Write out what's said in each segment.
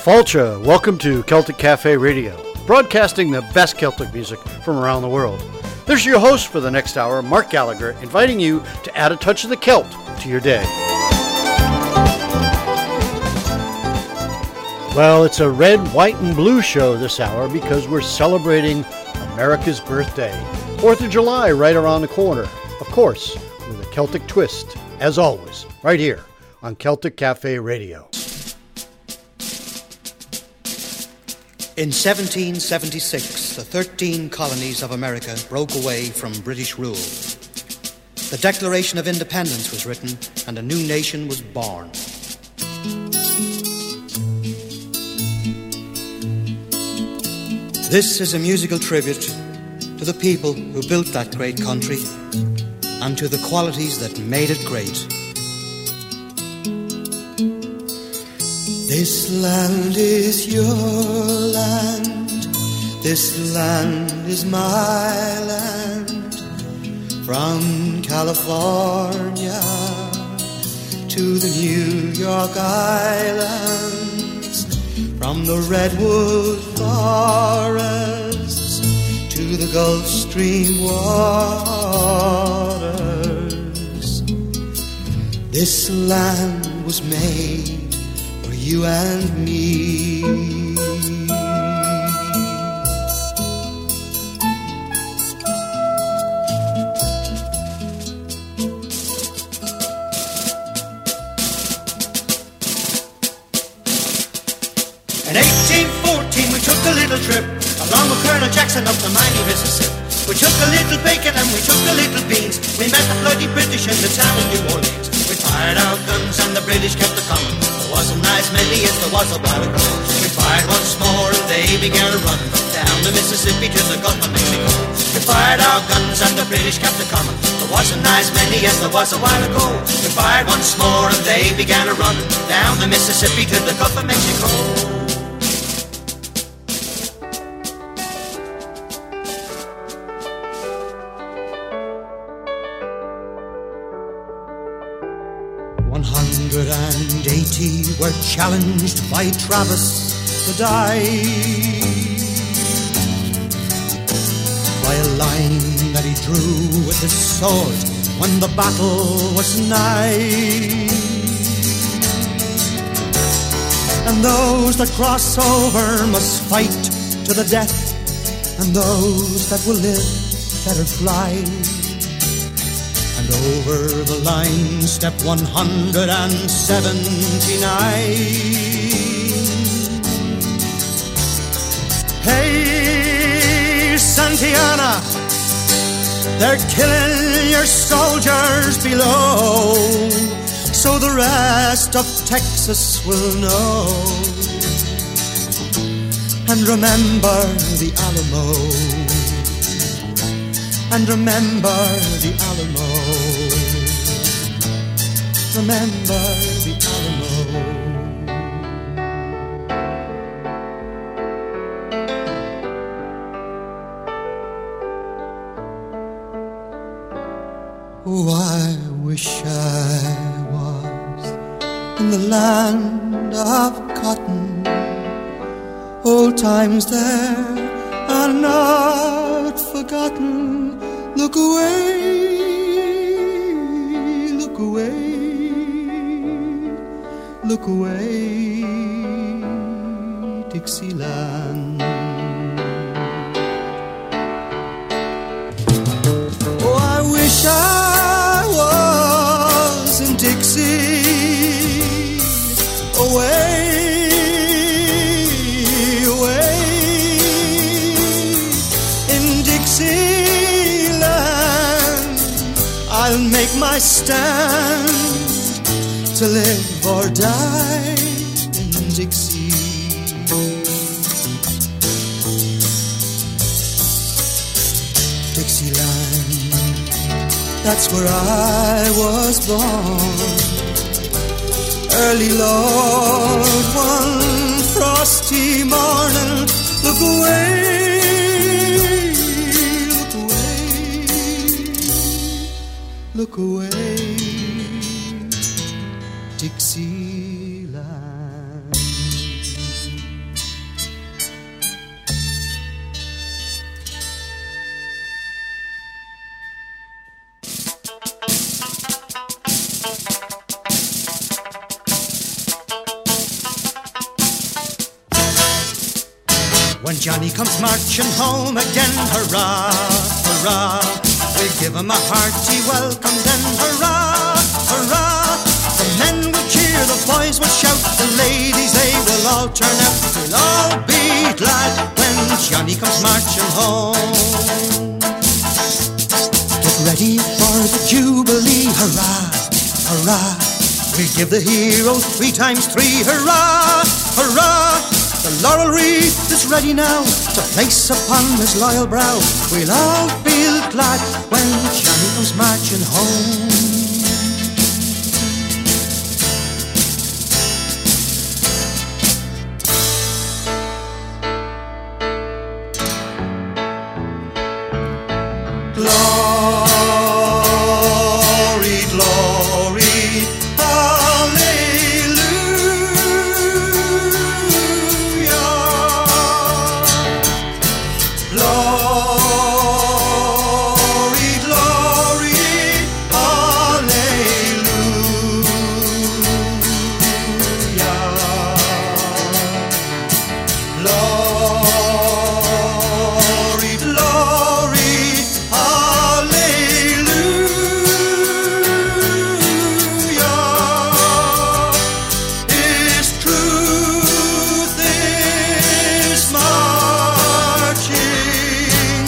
Falcha, welcome to Celtic Cafe Radio, broadcasting the best Celtic music from around the world. This is your host for the next hour, Mark Gallagher, inviting you to add a touch of the Celt to your day. Well, it's a red, white, and blue show this hour because we're celebrating America's birthday. 4th of July right around the corner. Of course, with a Celtic twist, as always, right here on Celtic Cafe Radio. In 1776, the 13 colonies of America broke away from British rule. The Declaration of Independence was written, and a new nation was born. This is a musical tribute to the people who built that great country and to the qualities that made it great. This land is your land, this land is my land, from California to the New York Islands, from the redwood forests to the Gulf Stream waters. This land was made you and me. In 1814 we took a little trip along with Colonel Jackson up the mighty Mississippi. We took a little bacon and we took a little beans. We met the bloody British in the town of New Orleans. We fired our guns and the British kept the coming. There wasn't as many as there was a while ago. We fired once more and they began to run down the Mississippi to the Gulf of Mexico. We fired our guns and the British kept the coming. There wasn't as many as there was a while ago. We fired once more and they began to run down the Mississippi to the Gulf of Mexico. 180 were challenged by Travis to die by a line that he drew with his sword when the battle was nigh. And those that cross over must fight to the death, and those that will live better fly. And over the line step 179. Hey, Santana, they're killing your soldiers below, so the rest of Texas will know. And remember the Alamo, and remember the Alamo, remember the Alamo. Oh, I wish I was in the land of cotton. Old times there are not forgotten. Look away, look away, look away, Dixieland. Oh, I wish I was in Dixie, away, away, in Dixieland. I'll make my stand to live or die in Dixie. Dixieland, that's where I was born. Early, Lord, one frosty morning. Look away, look away, look away, Dixieland. When Johnny comes marching home again, hurrah, hurrah, we'll give him a hearty welcome then, hurrah, hurrah. The men will cheer, the boys will shout, the ladies they will all turn out. We'll all be glad when Johnny comes marching home. Get ready for the Jubilee, hurrah, hurrah. We'll give the hero 3 times 3, hurrah, hurrah. The laurel wreath is ready now to place upon his loyal brow. We'll all feel glad when Johnny comes marching home. Glory, glory, hallelujah. Glory, glory, hallelujah. Glory, glory, His truth is marching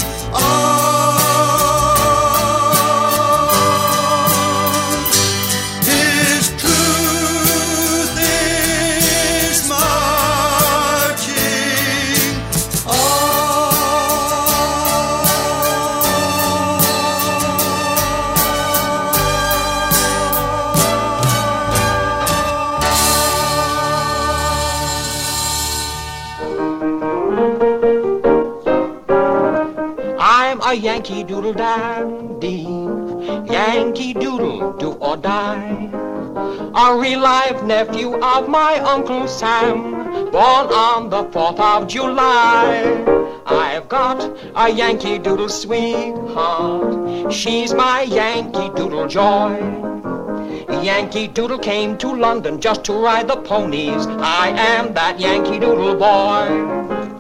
on. His truth is marching I'm a Yankee Doodle dandy, Yankee Doodle do or die. A real life nephew of my Uncle Sam, born on the 4th of July. I've got a Yankee Doodle sweetheart, she's my Yankee Doodle joy. Yankee Doodle came to London just to ride the ponies. I am that Yankee Doodle boy.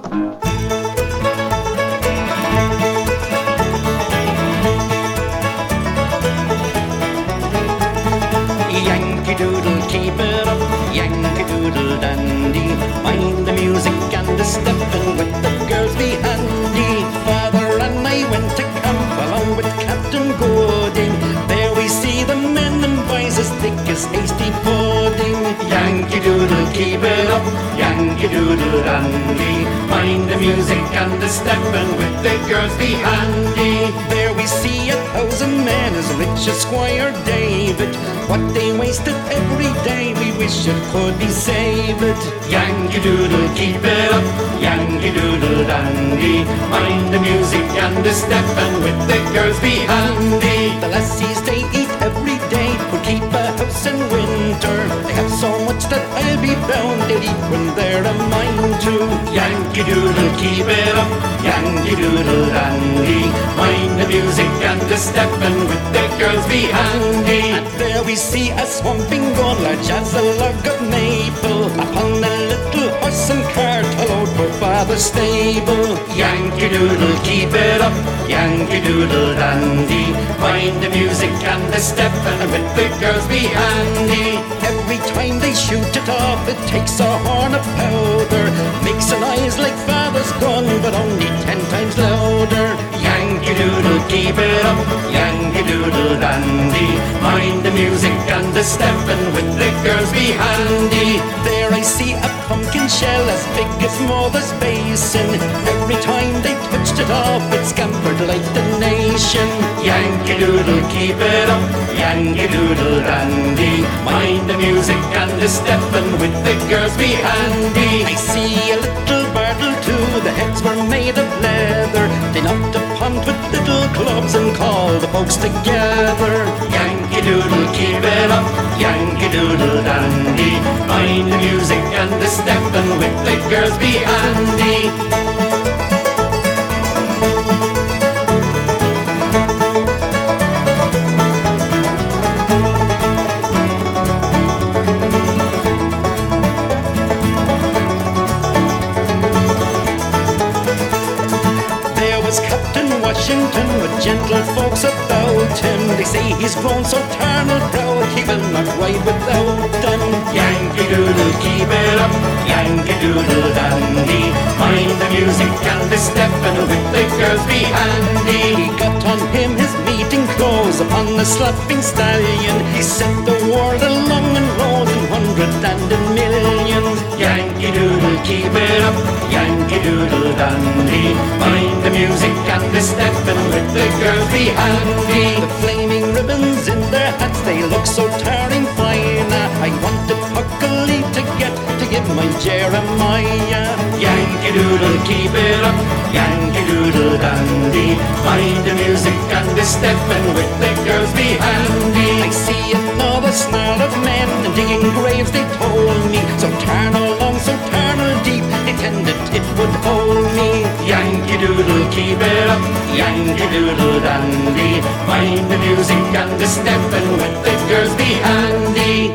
Yankee Doodle, keep it up, Yankee Doodle dandy. Mind the music and the stepping with the girls be handy. Father and I went to camp along with Captain Gooding. There we see the men and boys as thick as hasty pudding. Yankee Doodle, keep it up, Yankee Doodle dandy. Mind the music and the stepping with the girls be handy. There we see 1,000 men as rich as Squire David. What they wasted every day, we wish it could be saved. Yankee Doodle, keep it up, Yankee Doodle dandy. Mind the music and the stepping with the girls be handy. The lassies they eat every day would keep a house in winter. They have so much that I'll be bound they'll eat when they're a mind to. Yankee Doodle, keep it up, Yankee Doodle dandy. Mind the music and the stepping with the girls be handy. And there we see a swamping gun large as a log of maple, upon a little horse and cart allowed for father's stable. Yankee Doodle, keep it up, Yankee Doodle dandy. Mind the music and the stepping with the girls be handy. Every time they shoot it off, it takes a horn of powder, makes a noise like father's gun, but only 10 times louder. Yankee Doodle, keep it up, Yankee Doodle dandy. Mind the music and the stepping with the girls be handy. There I see a pumpkin shell as big as mother's basin. Every time they touched it off, it scampered like the nation. Yankee Doodle, keep it up, Yankee Doodle dandy. Mind the music and the stepping with the girls be handy. I see a little barrel too, the heads were made of leather. They knocked a pond with little clubs and called the folks together. Yankee Doodle, keep it up, Yankee Doodle dandy. Mind the music and the stepping with the girls be handy. mountain with gentle folks about him. They say he's grown so tarnal proud, he will not ride without them. Yankee Doodle, keep it up, Yankee Doodle dandy. Mind the music and the step, and with the girls be handy. He got on him his meeting clothes upon the slapping stallion. He set the world along and rose in 100 and a million. Yankee Doodle, keep it up, Yankee Doodle dandy. Mind the music and the step, and with the girls be handy. The flaming ribbons in their hats, they look so tearing fine. I wanted Huckily to get to give my Jeremiah. Yankee Doodle, keep it up, Yankee Doodle dandy. Mind the music and the step, and with the girls be handy. I see another snarl of men digging graves, they told me. So turn along, so turn deep, they tended it would hold me. Yankee Doodle, keep it up, Yankee Doodle dandy. Mind the music and the step, and with the girls be handy.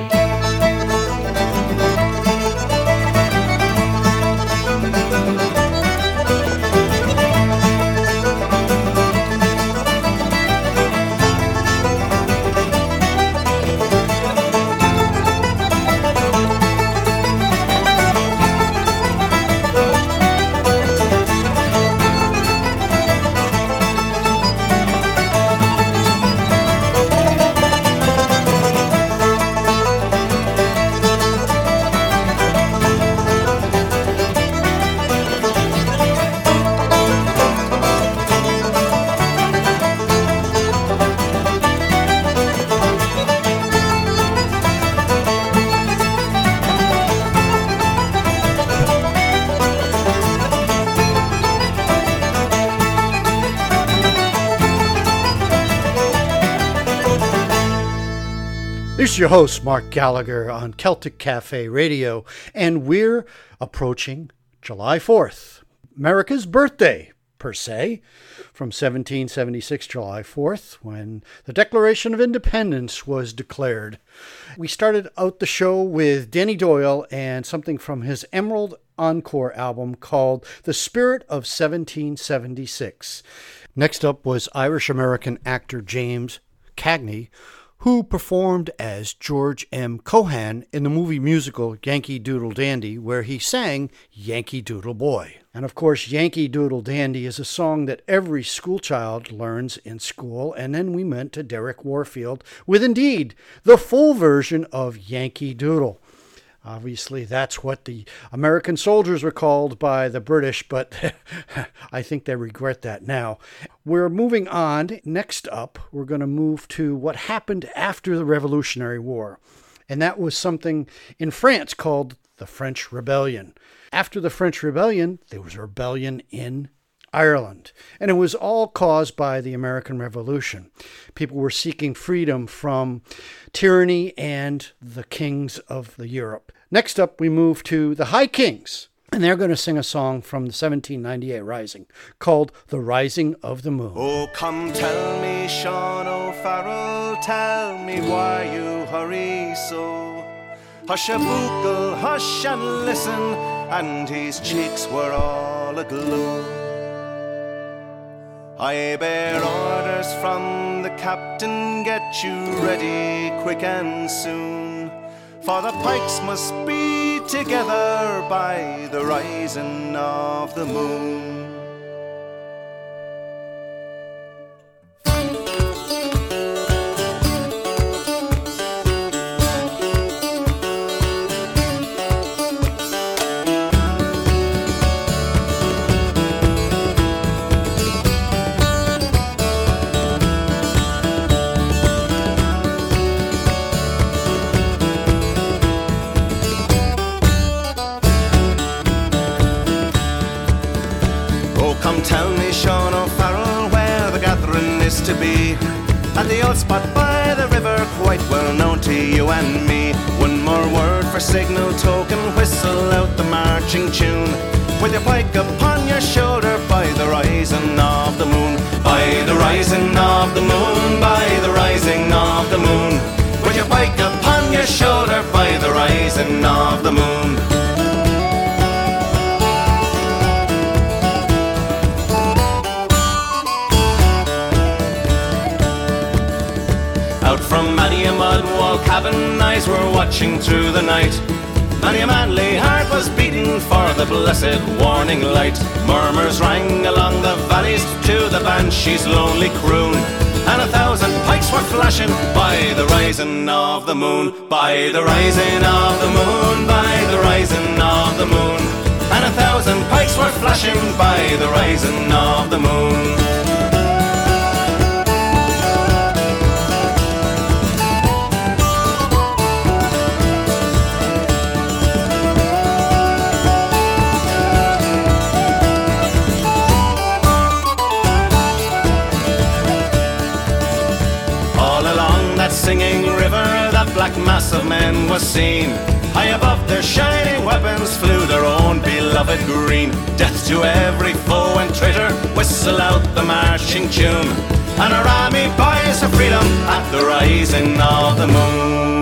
This is your host, Mark Gallagher, on Celtic Cafe Radio, and we're approaching July 4th, America's birthday, per se, from 1776, July 4th, when the Declaration of Independence was declared. We started out the show with Danny Doyle and something from his Emerald Encore album called The Spirit of 1776. Next up was Irish-American actor James Cagney, who performed as George M. Cohan in the movie musical Yankee Doodle Dandy, where he sang Yankee Doodle Boy. And of course, Yankee Doodle Dandy is a song that every schoolchild learns in school, and then we went to Derek Warfield with, indeed, the full version of Yankee Doodle. Obviously, that's what the American soldiers were called by the British, but I think they regret that now. We're moving on. Next up, we're going to move to what happened after the Revolutionary War. And that was something in France called the French Rebellion. After the French Rebellion, there was a rebellion in Ireland. And it was all caused by the American Revolution. People were seeking freedom from tyranny and the kings of Europe. Next up, we move to the High Kings. And they're going to sing a song from the 1798 Rising called The Rising of the Moon. Oh, come tell me, Sean O'Farrell, tell me why you hurry so. Hush a bugle, hush and listen, and his cheeks were all aglow. I bear orders from the captain, get you ready quick and soon, for the pikes must be together by the rising of the moon. Tell me, Sean O'Farrell, where the gathering is to be. At the old spot by the river, quite well known to you and me. One more word for signal token, whistle out the marching tune. With your pike upon your shoulder, by the rising of the moon. By the rising of the moon, by the rising of the moon. With your pike upon your shoulder, by the rising of the moon. from many a mud wall cabin, eyes were watching through the night. Many a manly heart was beating for the blessed warning light. Murmurs rang along the valleys to the banshee's lonely croon, and 1,000 pikes were flashing by the rising of the moon. By the rising of the moon, by the rising of the moon, and 1,000 pikes were flashing by the rising of the moon. Singing river, that black mass of men was seen. High above their shining weapons flew their own beloved green. Death to every foe and traitor, whistle out the marching tune, and our army buys for freedom at the rising of the moon.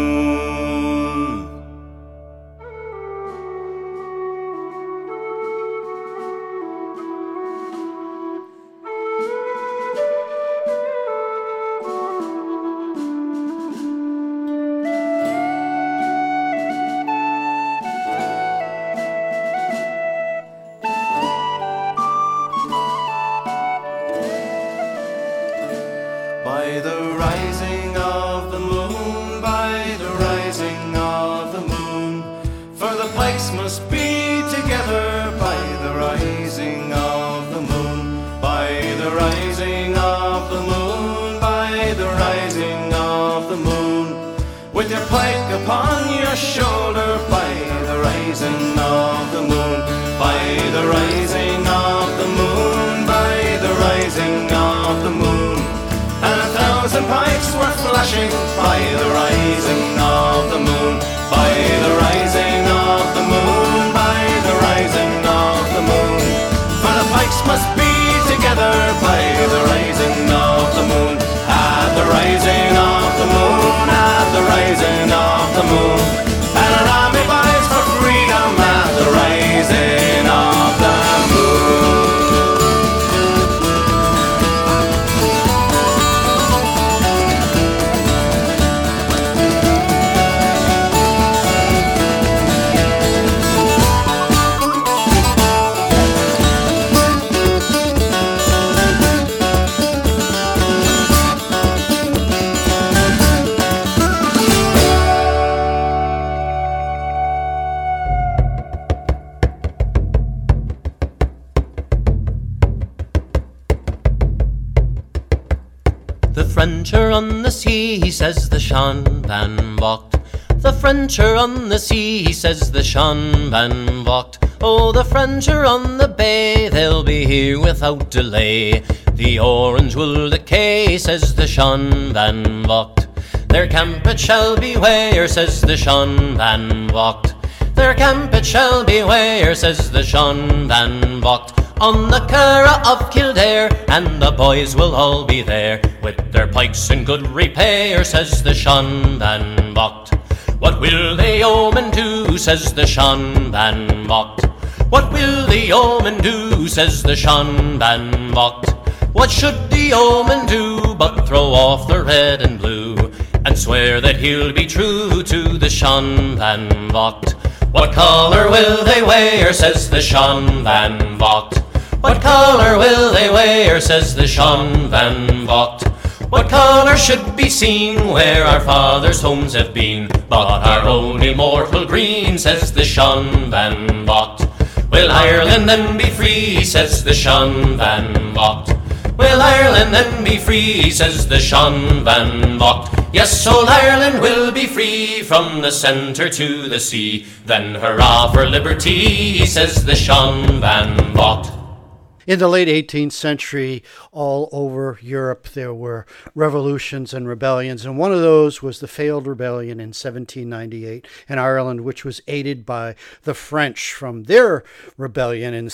Says the Sean Van Vocht. The French are on the sea, says the Sean Van Vocht. Oh, the French are on the bay, they'll be here without delay. The orange will decay, says the Sean Van Vocht. Their camp it shall beware, says the Sean Van Vocht. Their camp it shall beware, says the Sean Van Vocht. On the Curragh of Kildare, and the boys will all be there, with their pikes in good repair, says the Sean Van Vocht. What will the yeomen do, says the Sean Van Vocht. What will the yeomen do, says the Sean Van Vocht. What should the yeomen do but throw off the red and blue, and swear that he'll be true to the Sean Van Vocht. What colour will they wear, says the Sean Van Vocht. What colour will they wear, says the Sean Van Vocht. What colour should be seen where our fathers' homes have been, but our own immortal green, says the Sean Van Vocht. Will Ireland then be free, says the Sean Van Vocht. Will Ireland then be free, says the Sean Van Vocht. Yes, old Ireland will be free from the centre to the sea. Then hurrah for liberty, says the Sean Van Vocht. In the late 18th century, all over Europe, there were revolutions and rebellions, and one of those was the failed rebellion in 1798 in Ireland, which was aided by the French from their rebellion in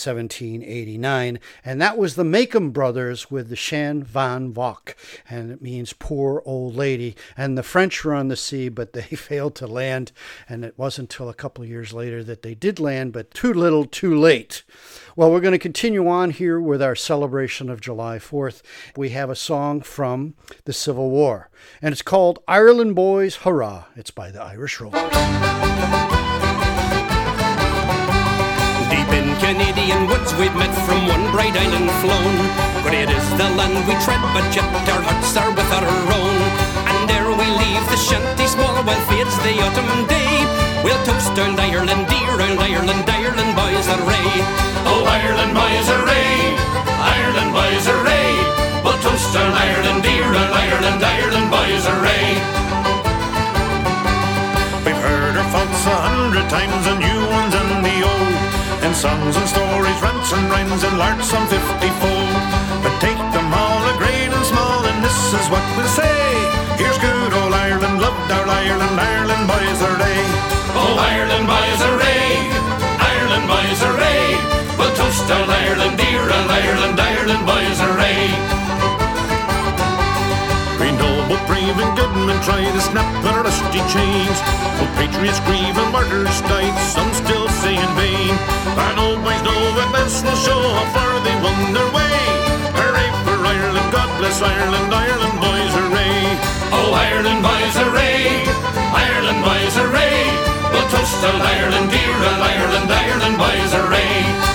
1789, and that was the Macomb brothers with the Sean Van Vocht, and it means poor old lady, and the French were on the sea, but they failed to land, and it wasn't until a couple of years later that they did land, but too little, too late. Well, we're going to continue on here with our celebration of July 4th. We have a song from the Civil War, and it's called Ireland Boys Hurrah. It's by the Irish Rovers. Deep in Canadian woods we've met from one bright island flown. Great is the land we tread, but yet our hearts are with our own. And there we leave the shanty small while fades the autumn day. We'll toast old Ireland dear, old Ireland, Ireland boys array. Oh, Ireland boys array, Ireland boys array. We'll toast old Ireland dear, old Ireland, Ireland boys array. We've heard our faults 100 times, the new ones and the old, in songs and stories, rants and rhymes, and larks some 50-fold. But take them all, a great and small, and this is what we'll say. Here's good old Ireland, loved our Ireland, Ireland boys array. Oh, Ireland boys array, Ireland boys array. We'll toast old Ireland dear, old Ireland, Ireland boys array. We know both brave and good men try to snap their rusty chains. Both patriots grieve and martyrs died, some still say in vain. And old boys know that this will show how far they won their way. Hooray for Ireland, God bless Ireland, Ireland boys hooray. Oh, Ireland boys array, Ireland boys array. We'll toast old Ireland dear, old Ireland, Ireland boys array.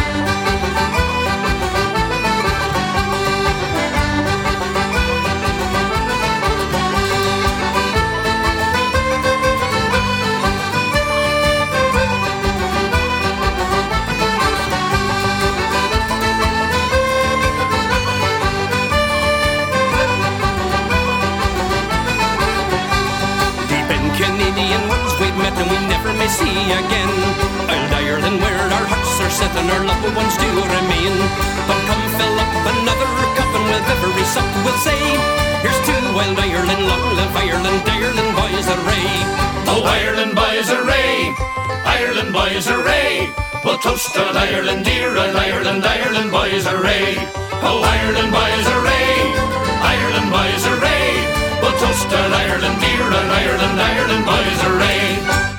Canadian ones we've met and we never may see again. Old Ireland where our hearts are set and our loved ones do remain. But come fill up another cup and with every sup we'll say, here's to old Ireland, long live Ireland, Ireland boys array. Oh, Ireland boys array, Ireland boys array. We'll toast old Ireland dear, old Ireland, Ireland boys array. Oh, Ireland boys array, Ireland boys array. We'll toast old Ireland dear, old Ireland, Ireland boys array.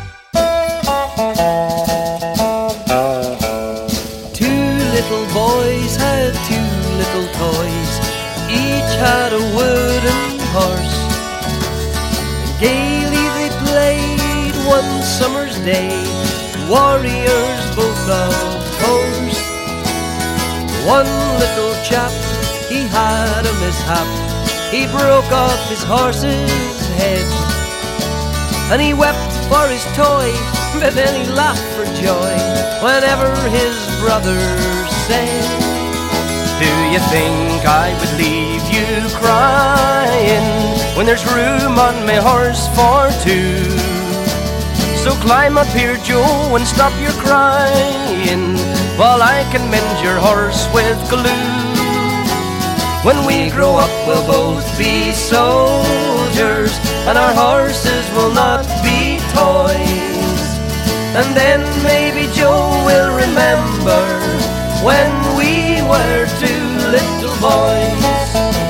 Two little boys had two little toys. Each had a wooden horse. And gaily they played one summer's day, warriors both of course. One little chap, he had a mishap. He broke off his horse's head, and he wept for his toy, but then he laughed for joy whenever his brother said, do you think I would leave you crying when there's room on my horse for two? So climb up here, Joe, and stop your crying while I can mend your horse with glue. When we grow up we'll both be soldiers, and our horses will not be toys. And then maybe Joe will remember when we were two little boys.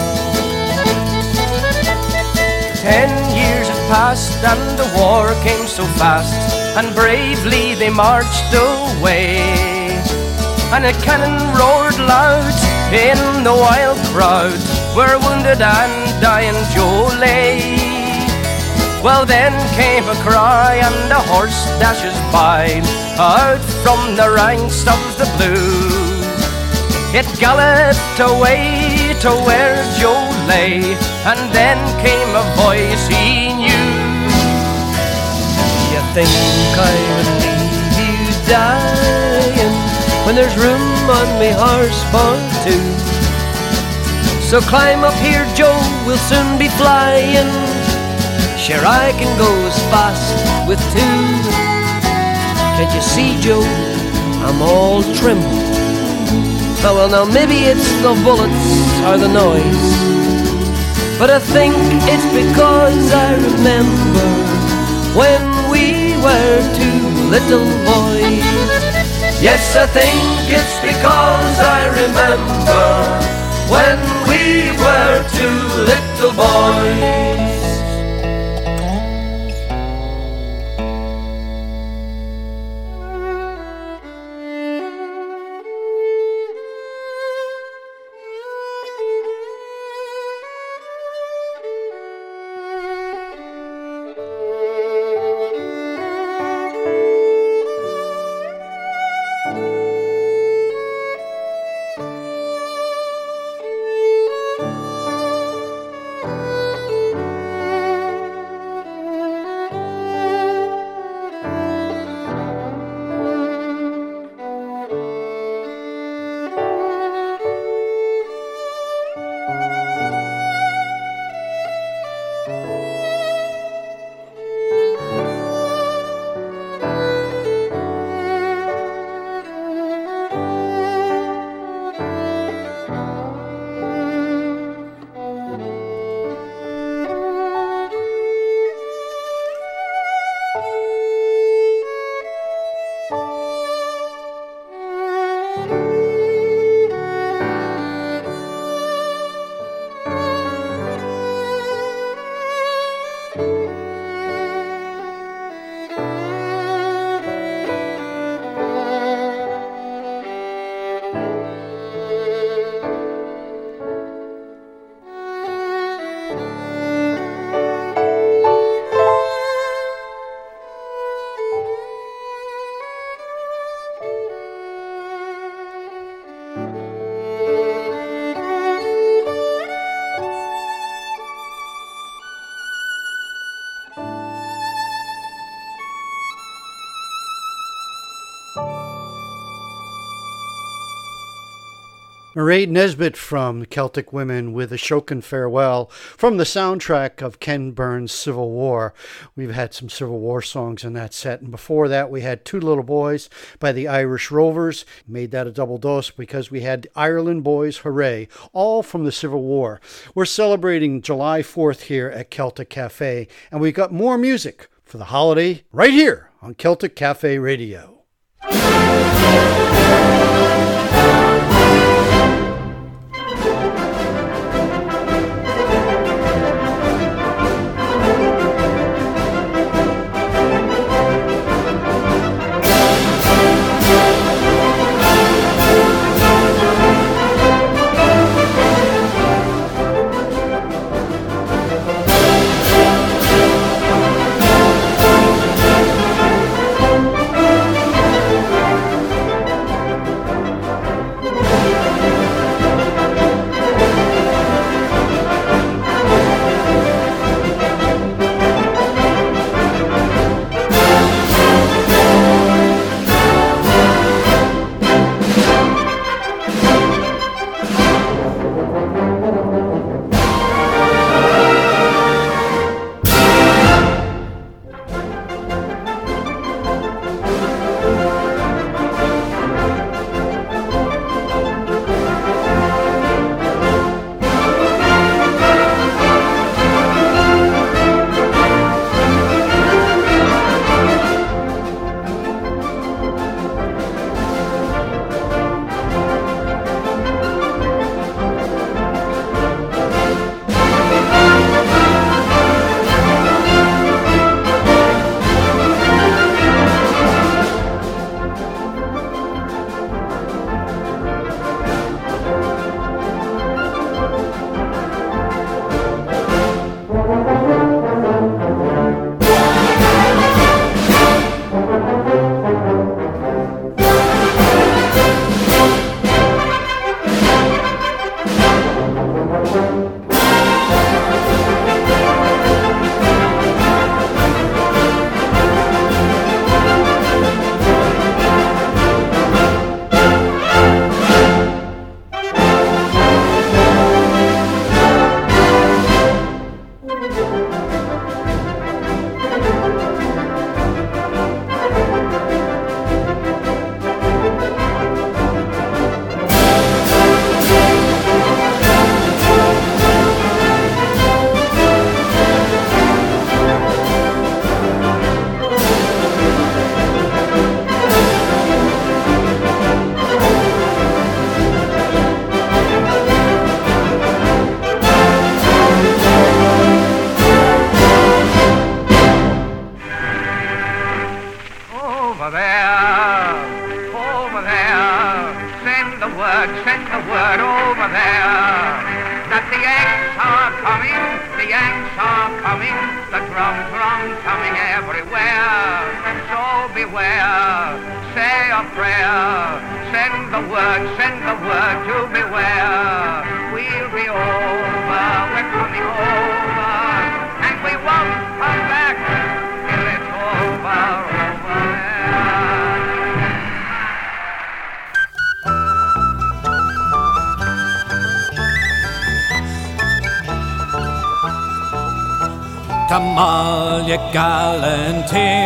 10 years had passed and the war came so fast, and bravely they marched away. And a cannon roared loud in the wild crowd, where wounded and dying Joe lay. Well, then came a cry and a horse dashes by, out from the ranks of the blue. It galloped away to where Joe lay, and then came a voice he knew. You think I would leave you dying when there's room on me horse for two? So climb up here, Joe, we'll soon be flying. Sure, I can go as fast with two. Can't you see, Joe, I'm all tremble. Oh, well, now maybe it's the bullets or the noise, but I think it's because I remember when we were two little boys. Yes, I think it's because I remember when we were two little boys. Mairead Nesbitt from Celtic Women with Ashokan Farewell from the soundtrack of Ken Burns' Civil War. We've had some Civil War songs in that set, and before that we had Two Little Boys by the Irish Rovers. Made that a double dose because we had Ireland Boys Hooray, all from the Civil War. We're celebrating July 4th here at Celtic Cafe, and we've got more music for the holiday right here on Celtic Cafe Radio. Come all ye gallant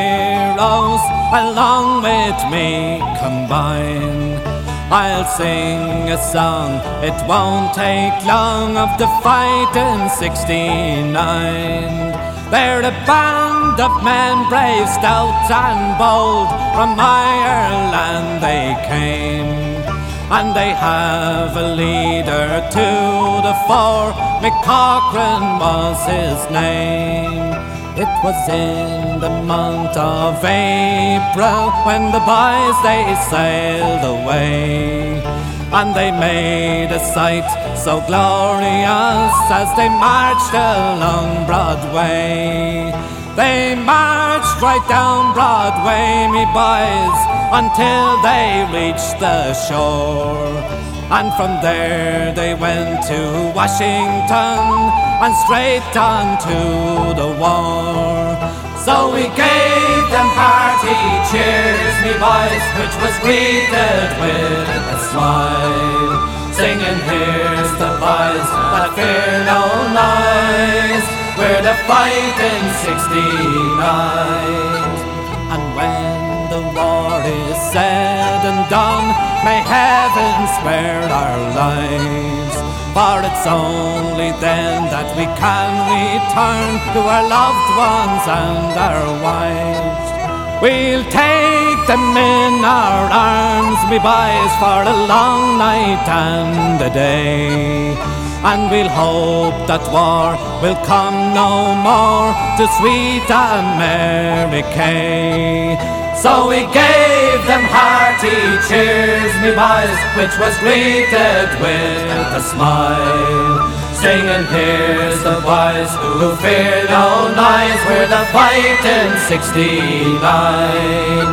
heroes, along with me combine. I'll sing a song, it won't take long, of the fight in '69. They're a band of men, brave, stout and bold, from Ireland they came. And they have a leader to the fore, Mick Cochrane was his name. It was in the month of April when the boys they sailed away, and they made a sight so glorious as they marched along Broadway. They marched right down Broadway, me boys, until they reached the shore. And from there they went to Washington and straight on to the war. So we gave them hearty cheers, me boys, which was greeted with a smile. singing here's the boys that fear no noise. We're the fighting 69. And when the war is said and done, may heaven spare our lives. For it's only then that we can return to our loved ones and our wives. We'll take them in our arms, me boys, for a long night and a day. And we'll hope that war will come no more to sweet America. So we gave them hearty cheers, me boys, which was greeted with a smile. Singing here's the boys who fear no noise, we're the fighting 69.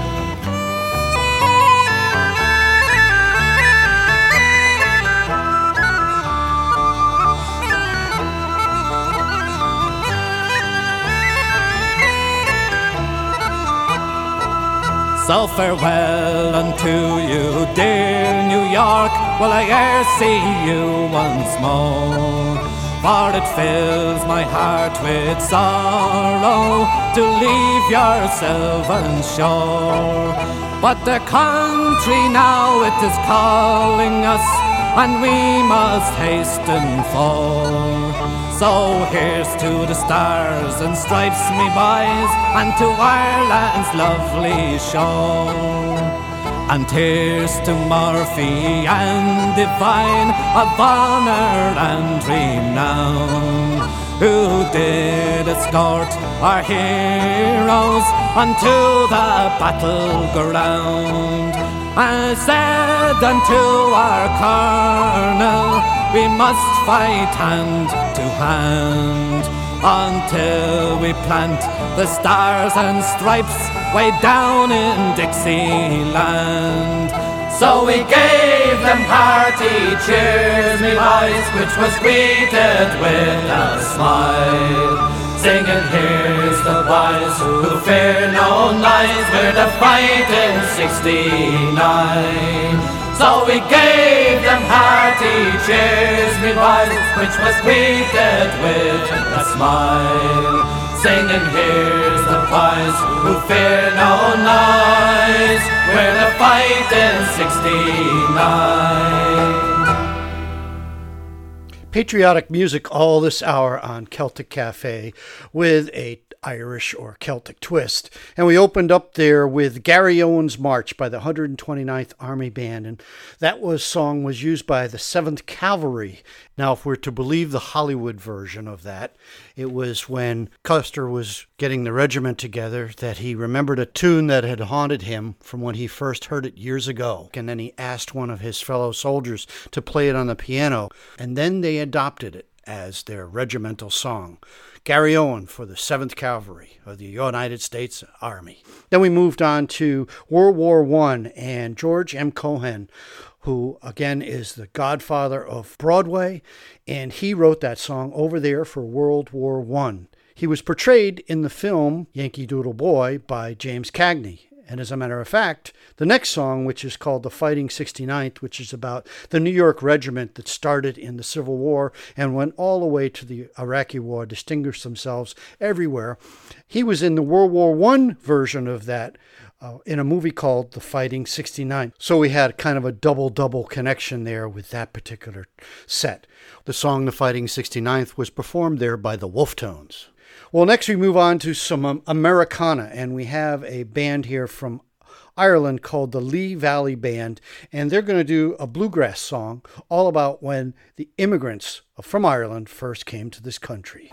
So farewell unto you, dear New York, will I e'er see you once more? For it fills my heart with sorrow to leave your sylvan shore. But the country now it is calling us, and we must hasten for. So here's to the stars and stripes, me boys, and to Ireland's lovely shore. And here's to Murphy and Divine of honour and renown, who did escort our heroes unto the battleground. I said unto our colonel, we must fight hand to hand until we plant the stars and stripes way down in Dixieland. So we gave them hearty cheers, me boys, which was greeted with a smile. Singing here's the boys who fear no noise, we're the fighting 69. So we gave them hearty cheers, me boys, which was greeted with a smile. Singing here's the boys who fear no noise, we're the fighting 69. Patriotic music all this hour on Celtic Cafe with a Irish or Celtic twist. And we opened up there with Gary Owen's March by the 129th Army Band, and that song was used by the 7th Cavalry. Now, if we're to believe the Hollywood version of that, it was when Custer was getting the regiment together that he remembered a tune that had haunted him from when he first heard it years ago. And then he asked one of his fellow soldiers to play it on the piano, and then they adopted it as their regimental song. Gary Owen for the 7th Cavalry of the United States Army. Then we moved on to World War I and George M. Cohan, who again is the godfather of Broadway, and he wrote that song over there for World War I. He was portrayed in the film Yankee Doodle Boy by James Cagney. And as a matter of fact, the next song, which is called The Fighting 69th, which is about the New York regiment that started in the Civil War and went all the way to the Iraqi War, distinguished themselves everywhere. He was in the World War I version of that in a movie called The Fighting 69th. So we had kind of a double connection there with that particular set. The song The Fighting 69th was performed there by the Wolf Tones. Well, next we move on to some Americana, and we have a band here from Ireland called the Lee Valley Band, and they're going to do a bluegrass song all about when the immigrants from Ireland first came to this country.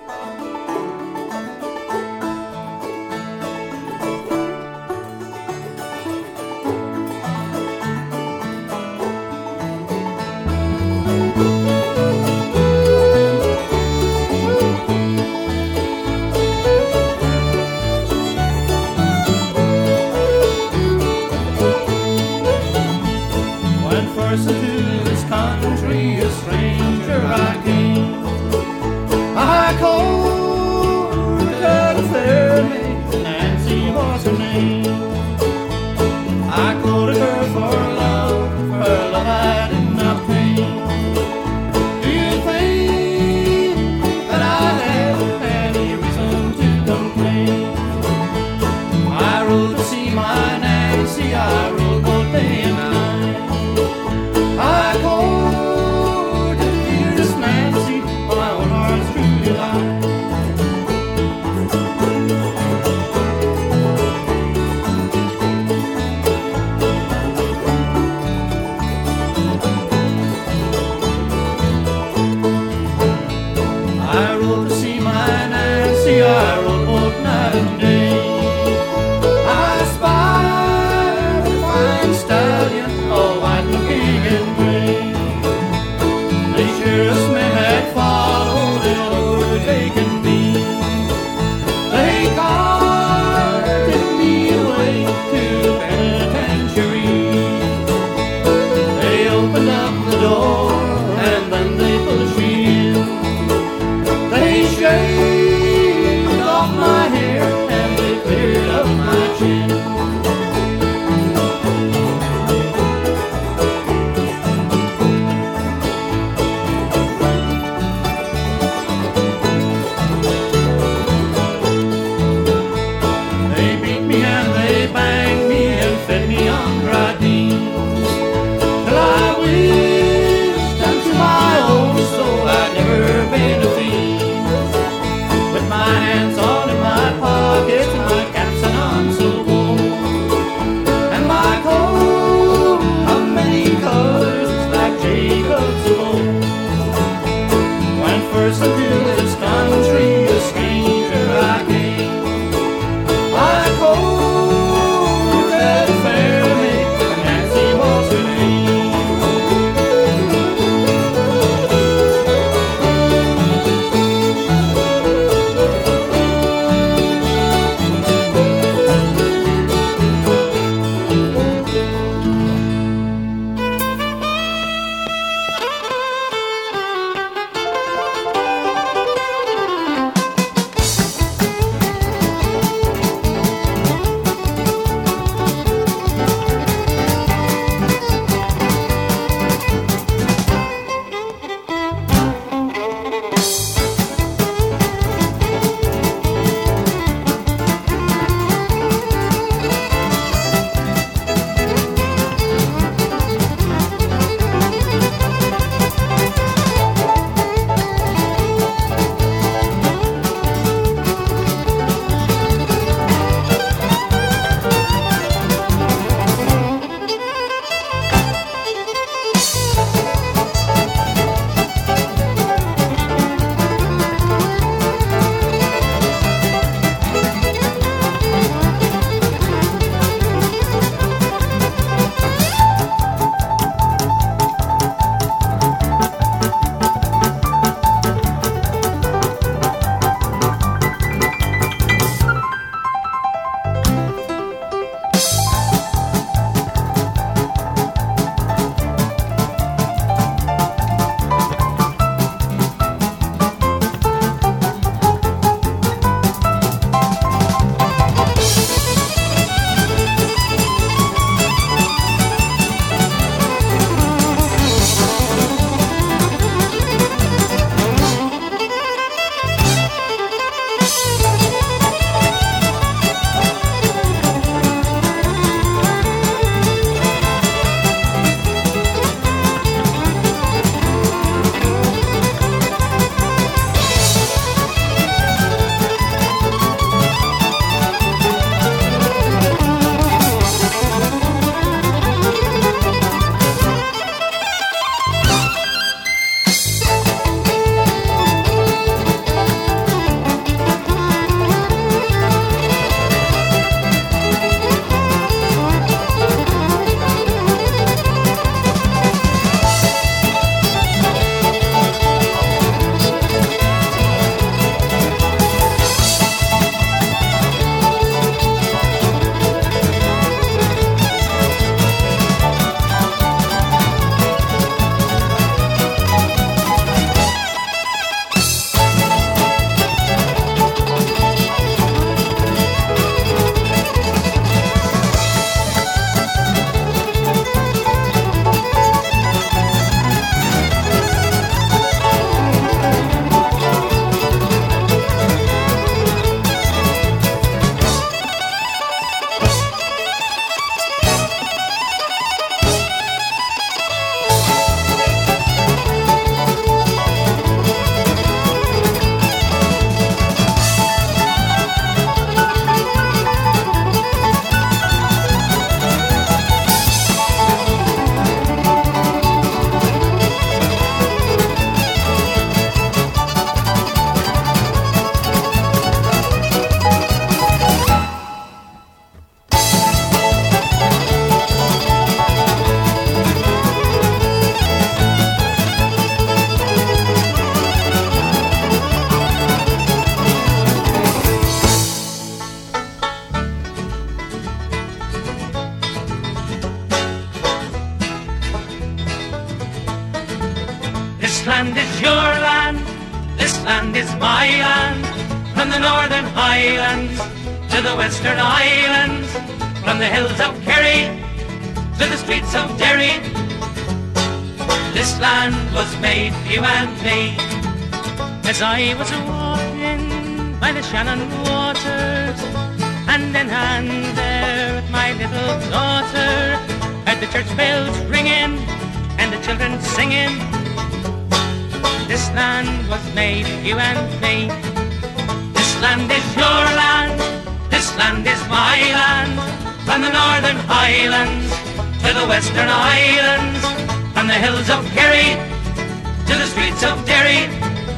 First to this country, a stranger I came. I called her a fair maid, Nancy was her name. I quoted her for love I did not pay. I rode to see my Nancy, I rode both night and day. I spied a fine stallion, all white looking and gray. The sheriff's men had followed and overtaken me. They carted me away to penitentiary. They opened up the door and then they pushed me in. They land is my land, from the northern highlands to the western islands, from the hills of Kerry to the streets of Derry. This land was made for you and me. As I was walking by the Shannon waters, hand in hand there with my little daughter, heard the church bells ringing and the children singing. This land was made for you and me. This land is your land, this land is my land, from the northern highlands to the western islands, from the hills of Kerry to the streets of Derry.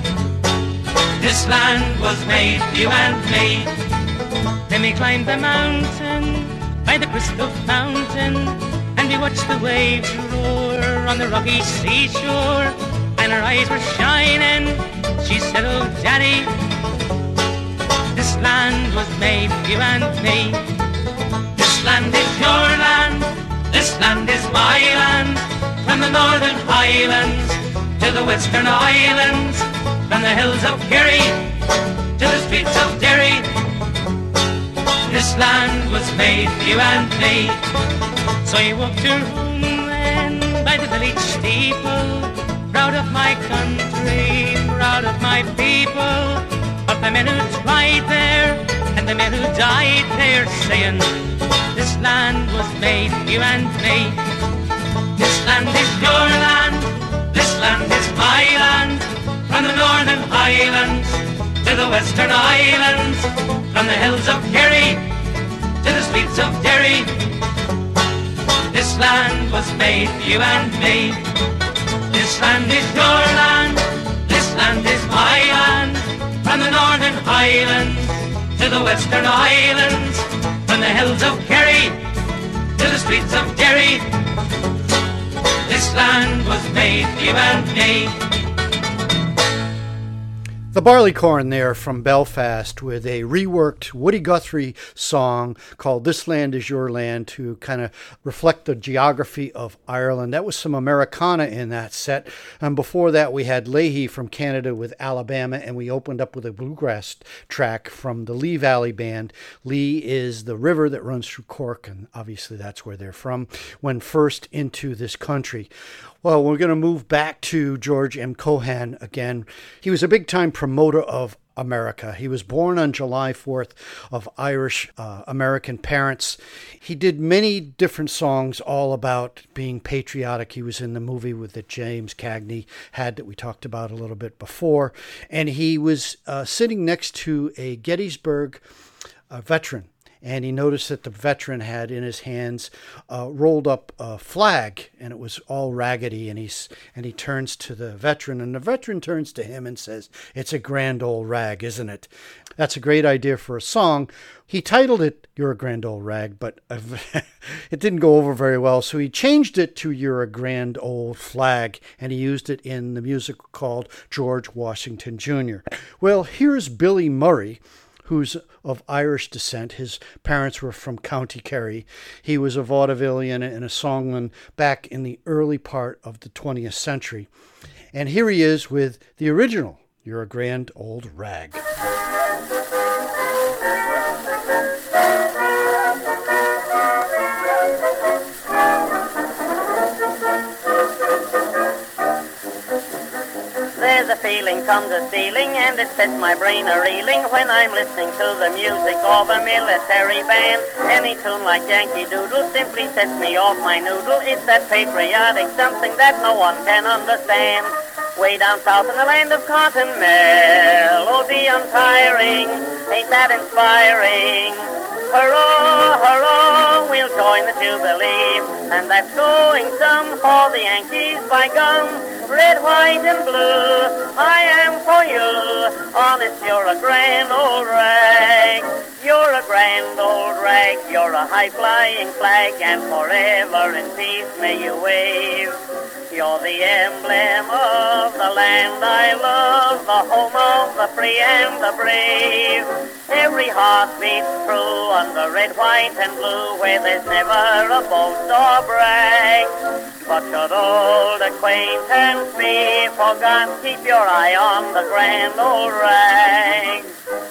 This land was made for you and me. Then we climbed the mountain by the crystal fountain, and we watched the waves roar on the rocky seashore, and her eyes were shining. She said, oh daddy, this land was made for you and me. This land is your land, this land is my land, from the northern highlands to the western islands, from the hills of Kerry to the streets of Derry. This land was made for you and me. So I walked her home then by the village steeple, proud of my country, proud of my people, of the men who tried there and the men who died there, saying, this land was made for you and me. This land is your land, this land is my land, from the northern highlands to the western islands, from the hills of Kerry to the streets of Derry. This land was made for you and me. This land is your land, this land is my land, from the northern highlands to the western islands, from the hills of Kerry to the streets of Derry. This land was made for you and me. The Barleycorn there from Belfast with a reworked Woody Guthrie song called This Land Is Your Land to kind of reflect the geography of Ireland. That was some Americana in that set. And before that we had Leahy from Canada with Alabama, and we opened up with a bluegrass track from the Lee Valley Band. Lee is the river that runs through Cork, and obviously that's where they're from when first into this country. Well, we're going to move back to George M. Cohan again. He was a big-time promoter of America. He was born on July 4th of Irish American parents. He did many different songs all about being patriotic. He was in the movie with that James Cagney had that we talked about a little bit before. And he was sitting next to a Gettysburg veteran. And he noticed that the veteran had in his hands rolled up a flag, and it was all raggedy. And he turns to the veteran, and the veteran turns to him and says, "It's a grand old rag, isn't it?" That's a great idea for a song. He titled it "You're a Grand Old Rag," but it didn't go over very well. So he changed it to "You're a Grand Old Flag," and he used it in the musical called George Washington Jr. Well, here's Billy Murray, who's of Irish descent. His parents were from County Kerry. He was a vaudevillian and a songman back in the early part of the 20th century. And here he is with the original, "You're a Grand Old Rag." There's a feeling comes a stealing, and it sets my brain a-reeling when I'm listening to the music of a military band. Any tune like Yankee Doodle simply sets me off my noodle. It's that patriotic something that no one can understand. Way down south in the land of cotton, melody untiring, ain't that inspiring? Hurrah, hurrah, we'll join the Jubilee, and that's going some for the Yankees by gum. Red, white, and blue, I am for you. Honest, you're a grand old rag. You're You're a grand old rag, you're a high-flying flag, and forever in peace may you wave. You're the emblem of the land I love, the home of the free and the brave. Every heart beats true under red, white, and blue, where there's never a boast or brag. But should old acquaintance be forgot, keep your eye on the grand old rag.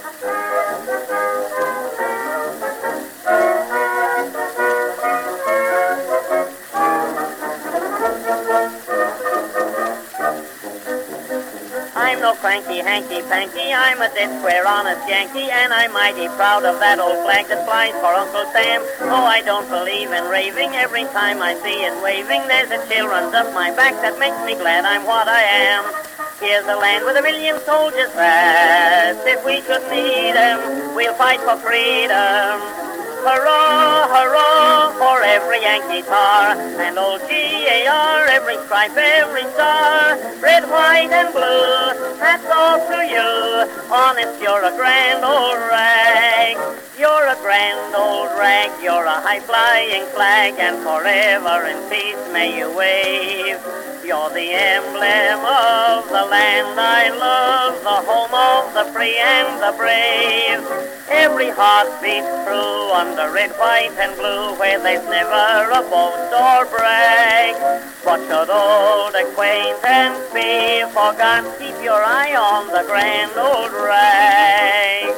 I'm no cranky, hanky-panky, I'm a dead square honest Yankee, and I'm mighty proud of that old flag that flies for Uncle Sam. Oh, I don't believe in raving, every time I see it waving, there's a chill runs up my back that makes me glad I'm what I am. Here's a land with a million soldiers fast, if we should need 'em, we'll fight for freedom. Hurrah, hurrah, for every Yankee tar, and old G.A.R., every stripe, every star, red, white, and blue, that's all to you. Honest, you're a grand old rag. You're a grand old rag, you're a high-flying flag, and forever in peace may you wave. You're the emblem of the land I love, the home of the free and the brave. Every heart beats true under red, white, and blue, where there's never a boast or brag. But should old acquaintance be forgot, keep your eye on the grand old rag.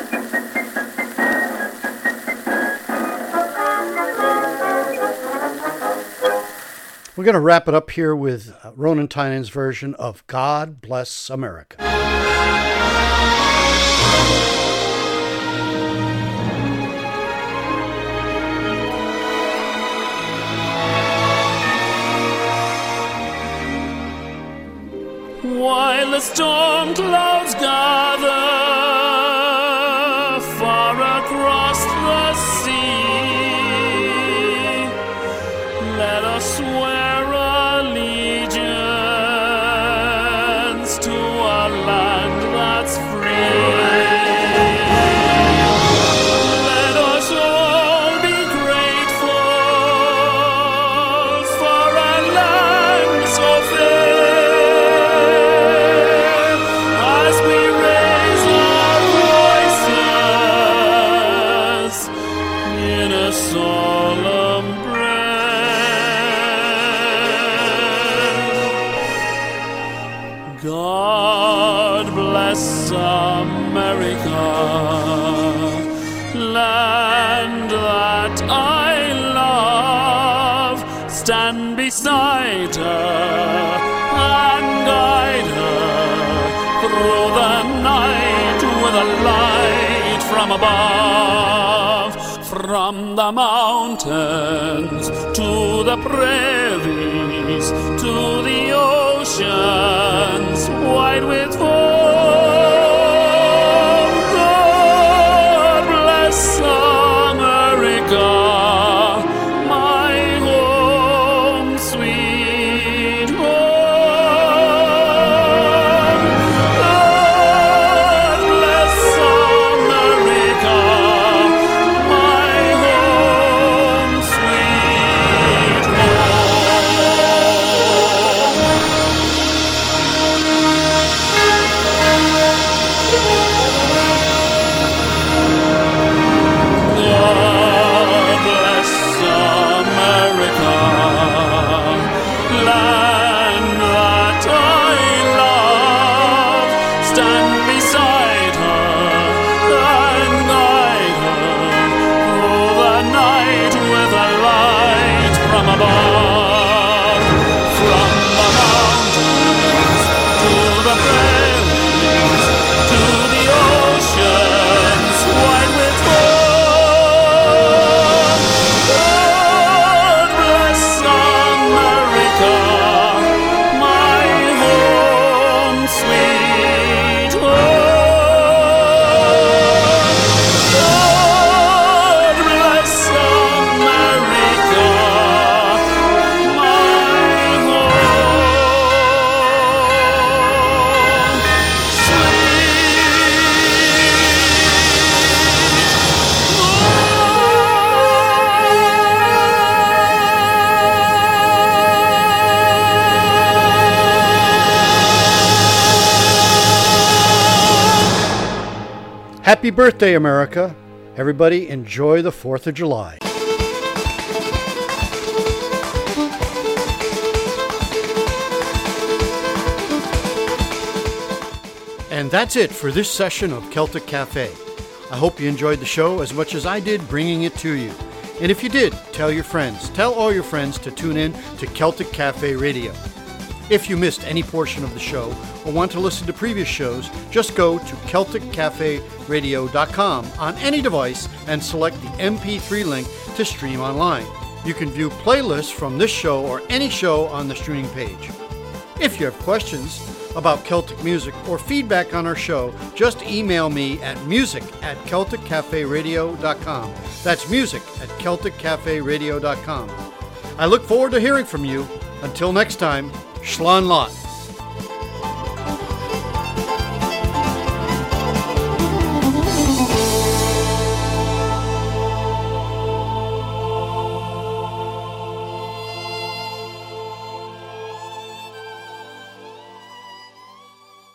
We're going to wrap it up here with Ronan Tynan's version of God Bless America. While the storm clouds gather far across the sea, let us swear allegiance to a land that's free. Let us all be grateful for a land so fair, as we raise our voices in a solemn prayer. God bless America, land that I love. Stand beside her and guide her through the night with a light from above. From the mountains to the prairies to the oceans wide with foam. God bless America, my home, sweet home. God bless America, my home, sweet home. Happy birthday, America. Everybody enjoy the 4th of July. And that's it for this session of Celtic Cafe. I hope you enjoyed the show as much as I did bringing it to you. And if you did, tell your friends. Tell all your friends to tune in to Celtic Cafe Radio. If you missed any portion of the show or want to listen to previous shows, just go to CelticCafeRadio.com on any device and select the MP3 link to stream online. You can view playlists from this show or any show on the streaming page. If you have questions about Celtic music or feedback on our show, just email me at music@CelticCafeRadio.com. That's music@CelticCafeRadio.com. I look forward to hearing from you. Until next time, Slán Lot.